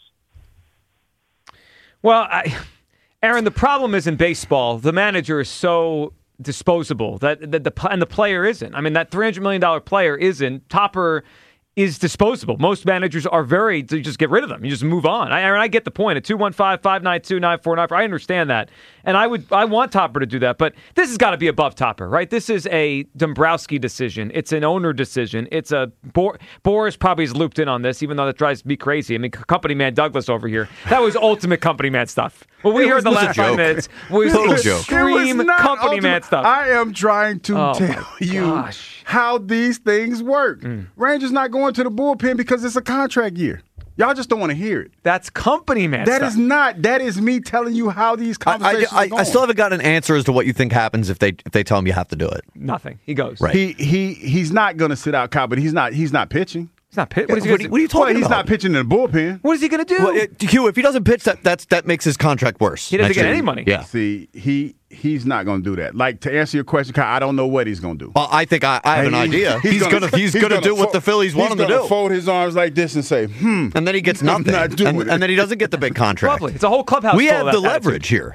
S4: Well, Aaron, the problem is in baseball, the manager is so disposable that the player isn't. I mean, that $300 million player isn't. Topper is disposable. Most managers are you just get rid of them. You just move on. I get the point. At 215-592-9494, I understand that. And I want Topper to do that, but this has got to be above Topper, right? This is a Dombrowski decision. It's an owner decision. It's a Boris probably is looped in on this, even though that drives me crazy. I mean, company man Douglas over here. That was ultimate company man stuff. What we heard the last 5 minutes was extreme company man stuff.
S3: I am trying to tell you how these things work. Rangers not going to the bullpen because it's a contract year. Y'all just don't want to hear it.
S4: That's company man stuff.
S3: That is not. That is me telling you how these conversations are going.
S5: I still haven't got an answer as to what you think happens if they tell him you have to do it.
S4: Nothing. He goes.
S5: Right.
S3: He's not going to sit out, Kyle, but he's not pitching.
S4: He's not pitching.
S5: What are you talking about?
S3: He's not pitching in the bullpen.
S4: What is he going to do?
S5: Well, Hugh, if he doesn't pitch, that makes his contract worse.
S4: He doesn't get any money.
S5: Yeah.
S3: See, he's not going to do that. Like, to answer your question, Kyle, I don't know what he's going to do.
S5: Well, I think I have an idea. He's going to do what the Phillies want him to do.
S3: He's going to fold his arms like this and say,
S5: and then he gets nothing. And then he doesn't get the big contract.
S4: Lovely. It's a whole clubhouse.
S5: We have the leverage here.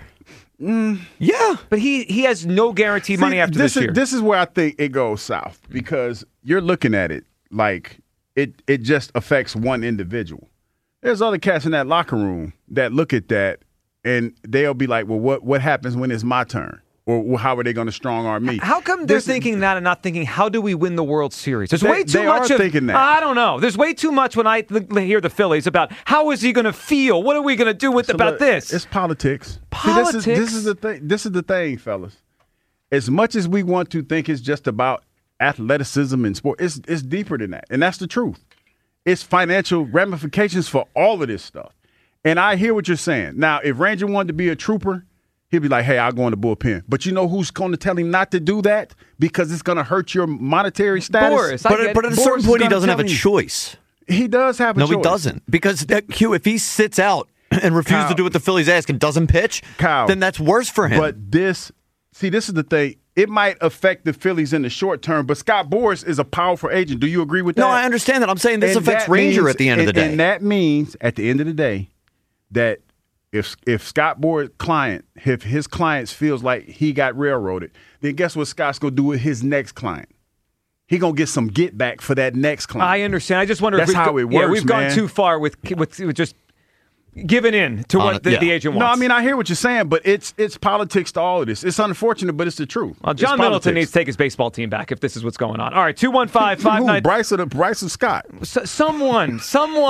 S5: Yeah.
S4: But he has no guaranteed money after this year.
S3: This is where I think it goes south because you're looking at it like it just affects one individual. There's other cats in that locker room that look at that and they'll be like, well, what happens when it's my turn? Or how are they going to strong-arm me?
S4: How come they're thinking that and not thinking, how do we win the World Series? There's way too much
S3: of thinking that.
S4: I don't know. There's way too much when I hear the Phillies about how is he going to feel? What are we going to do about this?
S3: It's politics.
S4: Politics?
S3: See, this is the thing. This is the thing, fellas. As much as we want to think it's just about athleticism and sport, it's deeper than that. And that's the truth. It's financial ramifications for all of this stuff. And I hear what you're saying. Now, if Ranger wanted to be a trooper, he'll be like, hey, I'll go in the bullpen. But you know who's going to tell him not to do that? Because it's going to hurt your monetary status?
S4: Boris.
S5: But at a certain point, he doesn't have a choice.
S3: He does have a choice.
S5: No, he doesn't. Because, Hugh, if he sits out and refuses to do what the Phillies ask and doesn't pitch, then that's worse for him.
S3: But this is the thing. It might affect the Phillies in the short term, but Scott Boras is a powerful agent. Do you agree with that?
S5: No, I understand that. I'm saying this affects Ranger at the end of the day.
S3: And that means, at the end of the day, that if Scott Boras' client, if his clients feels like he got railroaded, then guess what Scott's going to do with his next client? He going to get some get back for that next client.
S4: I understand. I just wonder
S3: if how it works,
S4: we've gone too far with just giving in to what the agent wants.
S3: No, I mean, I hear what you're saying, but it's politics to all of this. It's unfortunate, but it's the truth.
S4: Well, John Middleton needs to take his baseball team back if this is what's going on. All right, 215-59.
S3: Bryce or Scott?
S4: Someone.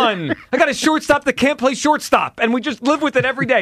S4: I got a shortstop that can't play shortstop, and we just live with it every day.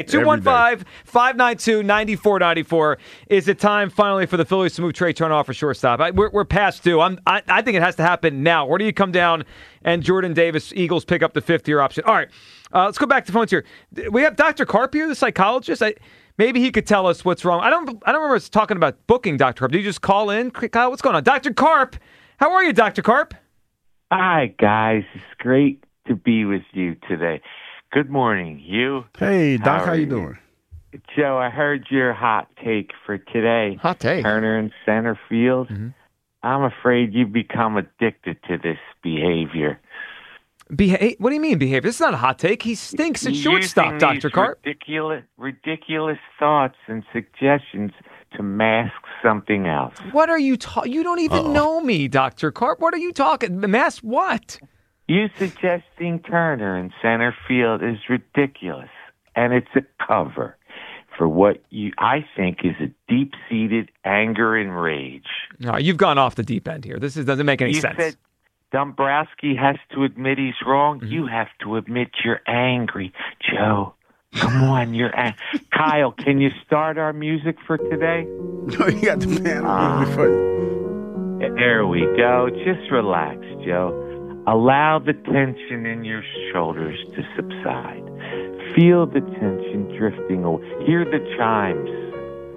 S4: 215-592-9494. Is it time finally for the Phillies to move Trey Turner off for shortstop? We're past due. I think it has to happen now. Where do you come down and Jordan Davis, Eagles pick up the fifth-year option? All right. Let's go back to phones here. We have Dr. Karp here, the psychologist. Maybe he could tell us what's wrong. I don't remember us talking about booking Dr. Karp. Did you just call in? Kyle, what's going on? Dr. Karp, how are you, Dr. Karp?
S11: Hi, guys. It's great to be with you today. Good morning, Hugh.
S3: Hey, Doc, how you doing?
S11: Joe, I heard your hot take for today.
S4: Hot take?
S11: Turner in center field. Mm-hmm. I'm afraid you've become addicted to this behavior.
S4: What do you mean behavior? This is not a hot take. He stinks at shortstop, Dr. Karp.
S11: Ridiculous thoughts and suggestions to mask something else.
S4: What are you talking? You don't even know me, Dr. Karp. What are you talking? Mask what?
S11: You suggesting Turner in center field is ridiculous, and it's a cover for what I think is a deep-seated anger and rage.
S4: No, you've gone off the deep end here. Doesn't make any sense.
S11: Said Dombrowski has to admit he's wrong. Mm-hmm. You have to admit you're angry. Joe, come on, you're angry. Kyle, can you start our music for today?
S3: No, you got the piano for you.
S11: There we go. Just relax, Joe. Allow the tension in your shoulders to subside. Feel the tension drifting away. Hear the chimes. The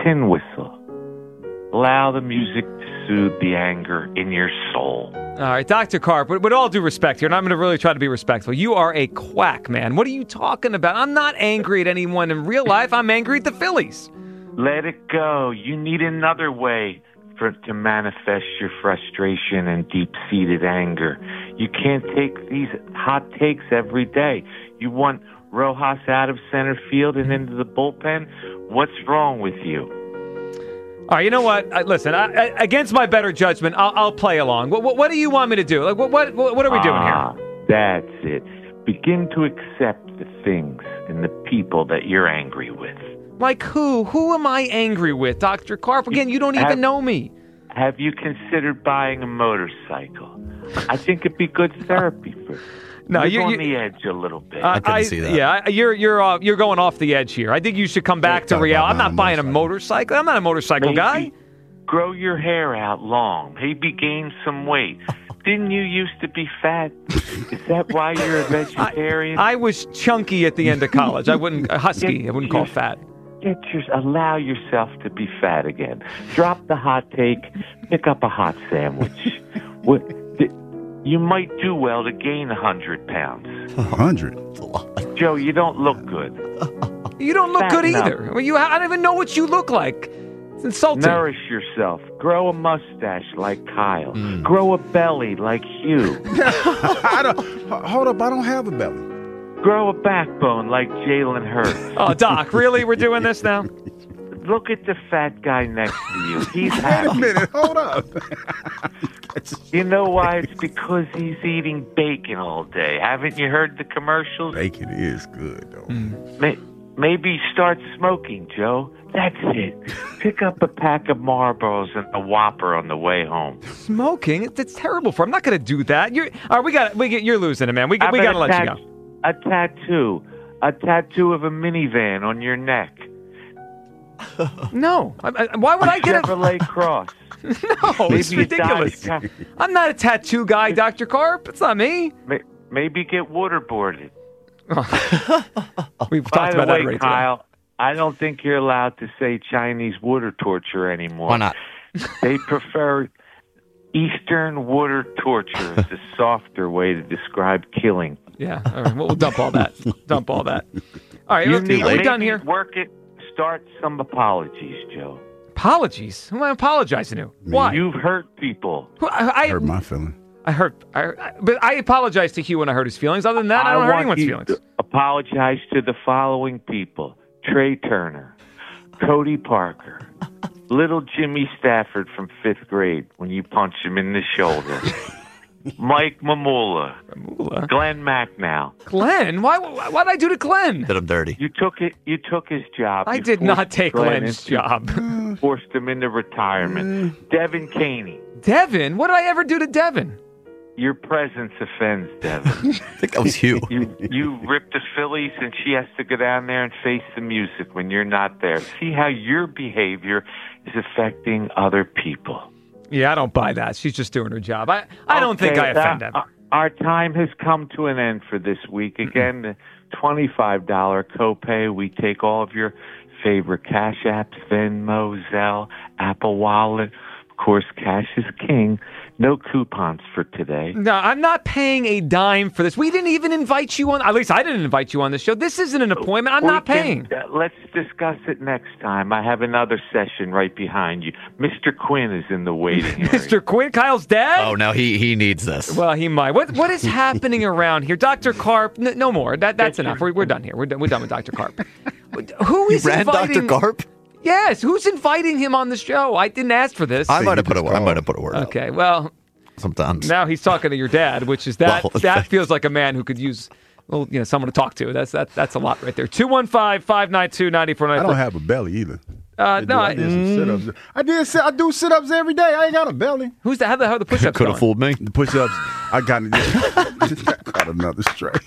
S11: tin whistle. Allow the music to soothe the anger in your soul.
S4: All right, Dr. Karp, with all due respect here, and I'm going to really try to be respectful, you are a quack, man. What are you talking about? I'm not angry at anyone in real life. I'm angry at the Phillies.
S11: Let it go. You need another way to manifest your frustration and deep-seated anger. You can't take these hot takes every day. You want Rojas out of center field and into the bullpen? What's wrong with you?
S4: All right, you know what? Listen, against my better judgment, I'll play along. What do you want me to do? Like, what are we doing here?
S11: That's it. Begin to accept the things and the people that you're angry with.
S4: Like who? Who am I angry with, Dr. Karp? Again, you don't even know me.
S11: Have you considered buying a motorcycle? I think it'd be good therapy for.
S4: No,
S11: you're on the edge a little bit.
S5: I couldn't see that.
S4: Yeah, you're going off the edge here. I think you should come back to reality. I'm not buying a motorcycle. I'm not a motorcycle guy.
S11: Grow your hair out long. Maybe gain some weight. Didn't you used to be fat? Is that why you're a vegetarian?
S4: I was chunky at the end of college. I wouldn't husky. I wouldn't call fat.
S11: Allow yourself to be fat again. Drop the hot take. Pick up a hot sandwich. You might do well to gain 100 pounds.
S3: 100?
S11: Joe, you don't look good.
S4: You don't look good either. Well, I don't even know what you look like. It's insulting.
S11: Nourish yourself. Grow a mustache like Kyle. Grow a belly like Hugh.
S3: Hold up, I don't have a belly.
S11: Grow a backbone like Jalen Hurts.
S4: Oh, Doc, really? We're doing this now?
S11: Look at the fat guy next to you. He's happy.
S3: Wait a minute, hold up.
S11: You know why? It's because he's eating bacon all day. Haven't you heard the commercials?
S3: Bacon is good, though.
S11: Maybe start smoking, Joe. That's it. Pick up a pack of Marlboros and a Whopper on the way home.
S4: Smoking? That's terrible for him. I'm not going to do that. All right, you're losing it, man. We got to let you go.
S11: A tattoo of a minivan on your neck.
S4: No. Why would I get a
S11: Chevrolet Cross?
S4: No, it's ridiculous. I'm not a tattoo guy, Dr. Karp. It's not me.
S11: Maybe get waterboarded.
S4: We've talked about that already.
S11: Kyle, I don't think you're allowed to say Chinese water torture anymore.
S5: Why not?
S11: They prefer Eastern water torture as a softer way to describe killing.
S4: Yeah, all right. We'll dump all that. All right, are we done here?
S11: Work it. Start some apologies, Joe.
S4: Apologies? Who am I apologizing to? Why?
S11: You've hurt people.
S3: I hurt my feelings.
S4: But I apologize to Hugh when I hurt his feelings. Other than that, I don't hurt anyone's feelings.
S11: Apologize to the following people: Trey Turner, Cody Parker, little Jimmy Stafford from 5th grade when you punch him in the shoulder. Mike Mamula. Glenn Macnow.
S4: Glenn? What'd I do to Glenn?
S5: Did him dirty.
S11: You took his job.
S4: I did not take Glenn's job.
S11: Forced him into retirement. Devin Caney.
S4: Devin? What did I ever do to Devin?
S11: Your presence offends Devin.
S5: I think that was Hugh.
S11: You ripped the Phillies, and she has to go down there and face the music when you're not there. See how your behavior is affecting other people.
S4: Yeah, I don't buy that. She's just doing her job. I don't think I offend Devin.
S11: Our time has come to an end for this week. Again, the $25 copay. We take all of your favorite Cash Apps, Venmo, Zelle, Apple Wallet. Of course, cash is king. No coupons for today.
S4: No, I'm not paying a dime for this. We didn't even invite you on. At least I didn't invite you on this show. This isn't an appointment. I'm not paying.
S11: Let's discuss it next time. I have another session right behind you. Mr. Quinn is in the waiting area.
S4: Mr. Quinn, Kyle's dad?
S5: Oh, no, he needs this.
S4: Well, he might. What is happening around here? Dr. Karp, no more. That's enough. We're done here. We're done with Dr. Karp. Who is inviting
S5: Dr. Karp?
S4: Yes, who's inviting him on the show? I didn't ask for this.
S5: I might have put a word.
S4: Okay, well,
S5: sometimes
S4: now he's talking to your dad, which is that feels like a man who could use someone to talk to. That's a lot right there. 215-592-9494.
S3: I don't have a belly either.
S4: No,
S3: I did some sit-ups. I do sit-ups every day. I ain't got a belly.
S4: Who's the how the push-ups
S5: could have fooled me.
S3: The push-ups. I got another straight.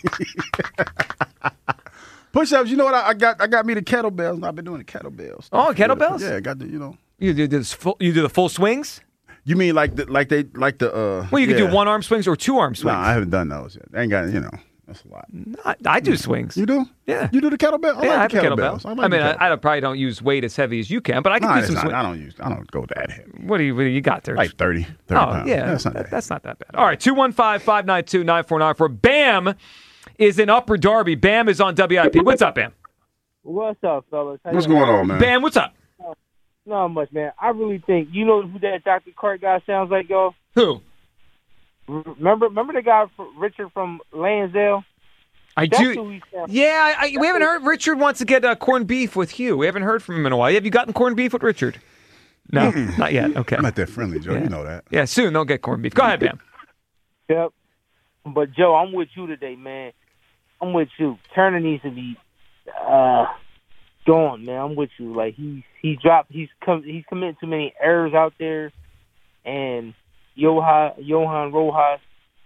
S3: Push-ups, you know what? I got me the kettlebells. I've been doing the kettlebells.
S4: Oh, kettlebells?
S3: Yeah, I got the,
S4: You do the full swings?
S3: You mean like the
S4: Well, you can do one-arm swings or two-arm swings.
S3: No, I haven't done those yet. I ain't got, That's a lot.
S4: I do swings.
S3: You do?
S4: Yeah.
S3: You do the kettlebell?
S4: I
S3: like
S4: have
S3: the
S4: kettlebells.
S3: I like
S4: I probably don't use weight as heavy as you can, but I can do some swings.
S3: I don't go that heavy.
S4: What do you got there?
S3: Like 30 pounds.
S4: Yeah.
S3: That's not
S4: that bad. All right, 215-592-9494. Bam is in Upper Darby. Bam is on WIP. What's up, Bam?
S12: What's up, fellas?
S3: What's going on, man?
S4: Bam, what's up?
S12: Not much, man. I really think, you know who that Dr. Cart guy sounds like, yo?
S4: Who?
S12: Remember the guy, Richard from Lansdale?
S4: That's do. Yeah, we haven't heard. Richard wants to get corned beef with Hugh. We haven't heard from him in a while. Have you gotten corned beef with Richard? No, not yet. Okay.
S3: I'm not that friendly, Joe.
S4: Yeah.
S3: You know that.
S4: Yeah, soon they'll get corned beef. Go ahead, Bam.
S12: Yep. But, Joe, I'm with you today, man. I'm with you. Turner needs to be gone, man. I'm with you. Like, he's committing too many errors out there. And Johan Rojas,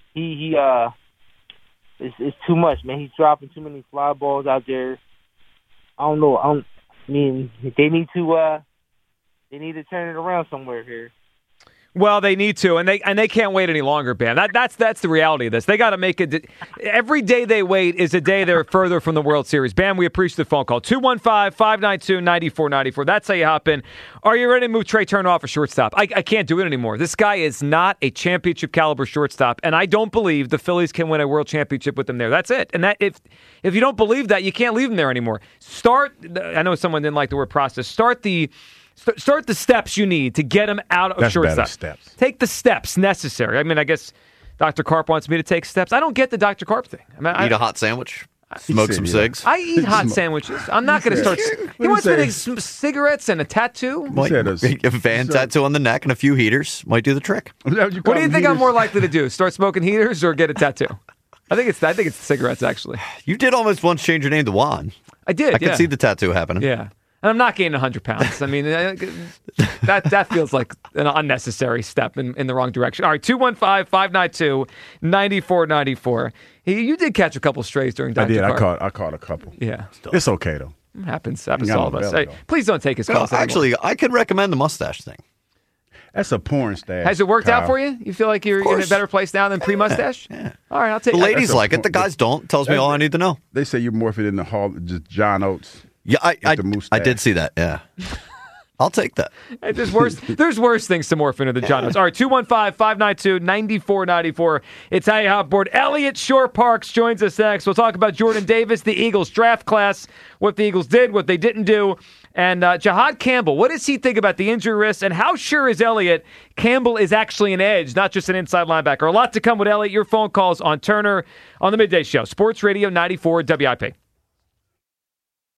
S12: it's too much, man. He's dropping too many fly balls out there. I don't know. They need to turn it around somewhere here.
S4: Well, they need to, and they can't wait any longer, Bam. That's the reality of this. They got to make it. Every day they wait is a day they're further from the World Series. Bam, we appreciate the phone call. 215-592-9494. That's how you hop in. Are you ready to move Trey Turner off a shortstop? I can't do it anymore. This guy is not a championship caliber shortstop, and I don't believe the Phillies can win a World Championship with him there. That's it. And that if you don't believe that, you can't leave him there anymore. I know someone didn't like the word process. Start the steps you need to get him out of shortstop.
S3: Steps.
S4: Take the steps necessary. I mean, I guess Dr. Karp wants me to take steps. I don't get the Dr. Karp thing.
S5: Eat a hot sandwich. Smoke some cigs.
S4: I eat hot sandwiches. I'm not going to start. He wants me to take cigarettes and a tattoo.
S5: A fan tattoo on the neck and a few heaters might do the trick.
S4: What do you think I'm more likely to do? Start smoking heaters or get a tattoo? I think it's the cigarettes, actually.
S5: You did almost once change your name to Juan.
S4: I did.
S5: I could see the tattoo happening.
S4: Yeah. And I'm not gaining 100 pounds. I mean, that feels like an unnecessary step in the wrong direction. All right, 215-592-9494. You did catch a couple strays during Dr.
S3: I did.
S4: Carr.
S3: I caught a couple.
S4: Yeah.
S3: It's okay, though.
S4: Happens to all of us. Hey, please don't take his calls anymore.
S5: Actually, I could recommend the mustache thing.
S3: That's a porn stash.
S4: Has it worked out for you? You feel like you're in a better place now than pre-mustache?
S5: Yeah.
S4: All right, I'll take it.
S5: The ladies like it. The guys don't. Tells me all I need to know.
S3: They say you're morphing in the hall, just John Oates.
S5: Yeah, I did see that. Yeah. I'll take that.
S4: Hey, there's worse things to morph into than John Oates. All right, 215-592-9494. It's how you hop board. Elliot Shore Parks joins us next. We'll talk about Jordan Davis, the Eagles draft class, what the Eagles did, what they didn't do, and Jahad Campbell. What does he think about the injury risk, and how sure is Elliot Campbell is actually an edge, not just an inside linebacker? A lot to come with Elliot. Your phone calls on Turner on the Midday Show. Sports Radio 94 WIP.